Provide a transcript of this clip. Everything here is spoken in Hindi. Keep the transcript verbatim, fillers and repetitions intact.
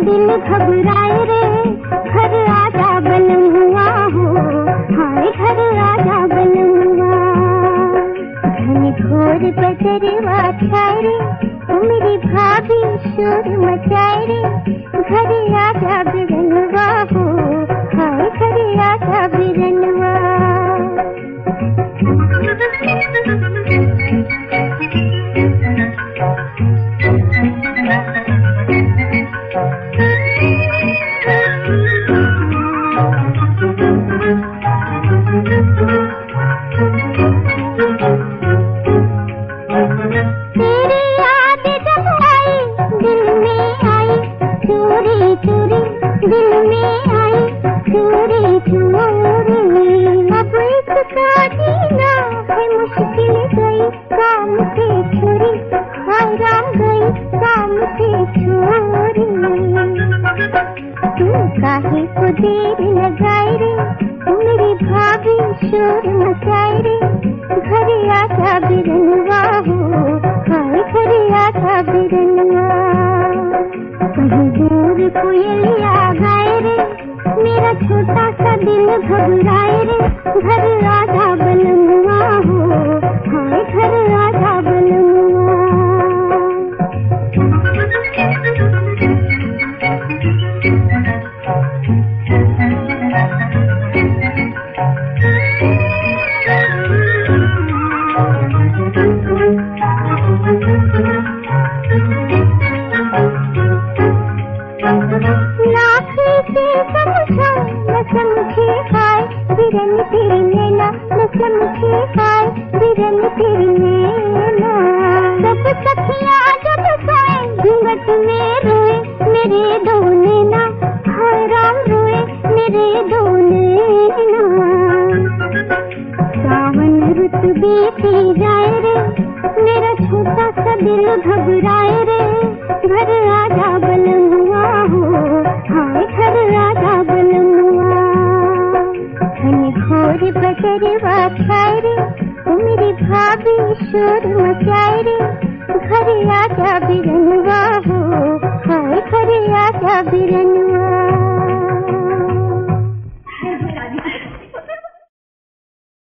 दिल घबराए रे, घर आजा बलमुआ हो, हाय घर आजा बलमुआ। घन घोर बदरवा छाए रे, मेरी भाभी शोर मचाए रे, घर आजा बिरनवा हो, हाय घर आजा बिरनवा। तेरी याद जब आई दिल में आई, चोरी चोरी दिल में आई, चोरी चोरी। अब इसका जीना है मुश्किल गई, काम से छुरी हराम गई, काम से छोरी। तू काहे को देर लगाए रे, मेरी भाभी शोर मचाए रे, घर आजा बिरनवा हो, हाय घर आजा बिरनवा। कहीं दूर कोयलिया गाए रे, मेरा छोटा सा दिल घबराए रे, घर आजा बलमुआ हो, हाय घर आजा बलमुआ। समझे हाय बिरन तेरी नैना, न समझे हाय बिरन तेरी नैना। सब सखियां जब सोए घूंघट में रोए, मेरे दो नैना हाय राम रोए, मेरे दो नैना। सावन रुत बीती जाए रे, मेरा छोटा सा दिल घबराए रे, घर आजा बलमुआ हो, हाय घर आजा बलमुआ। घोर बदरवा छाए रे, मेरी भाभी शोर मचाए रे, घर आजा बिरनवा हो, हाय घर आजा बिरनवा।